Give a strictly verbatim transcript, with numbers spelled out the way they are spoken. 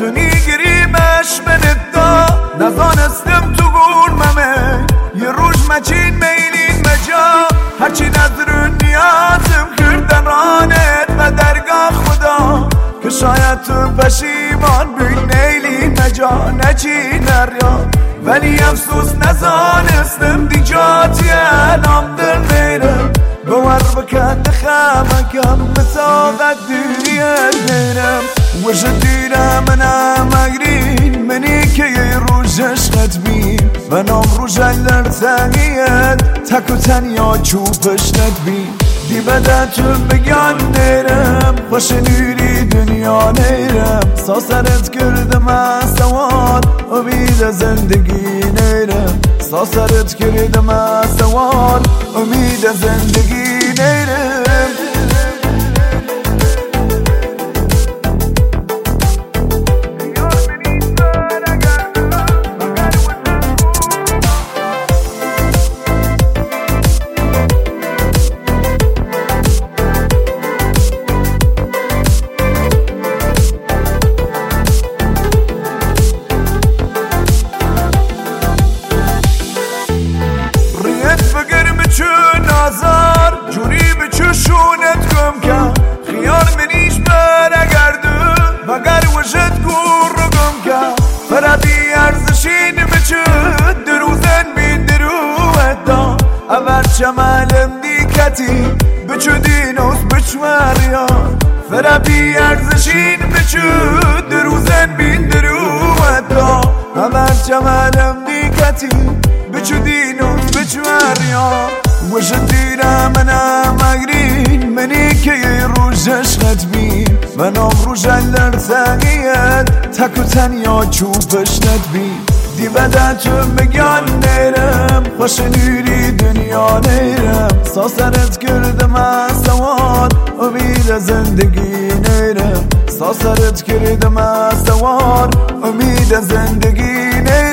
تو نیگریمش منتا نزانستم تو گرممه یه روش مچین میلین مجا هرچی نظر نیازم کردن رانت و درگاه خدا که شاید تو پشیمان بین نیلین مجا نچی نریا ولی افسوس نزانستم دیجاتی الان دل میرم باور بکن خمکم مساقت دیریت میرم وش دیرم منم اگرین منی که یه روز عشقت بین و نام روز لرزنیت تک و تنیا چوبش ندبین دی بدتون بگن نیرم خوش نیری دنیا نیرم ساسرت کردم از سوال امید زندگی نیرم ساسرت کردم از سوال امید زندگی نیرم نازار جوری به چشونت گم کن خیال منیش برگردو مگر وشت گور رو گم کن فرا بی ارزشین بچود دروزن بین دروت دا اول شمالم دیکتی بچودین اوز بچمریان فرا بی ارزشین بچود دروزن بین دروت دا اول شمالم دیکتی بچودین اوز بچمریان وش دیرم منم اگرین منی که یه روز عشقت بین و نام روز لرزنیت تک و تنیا چوبش ندبین دی بدتون بگن نیرم خوش نیری دنیا نیرم ساسرت کردم از سوال امید زندگی نیرم ساسرت کردم از سوال امید زندگی نیرم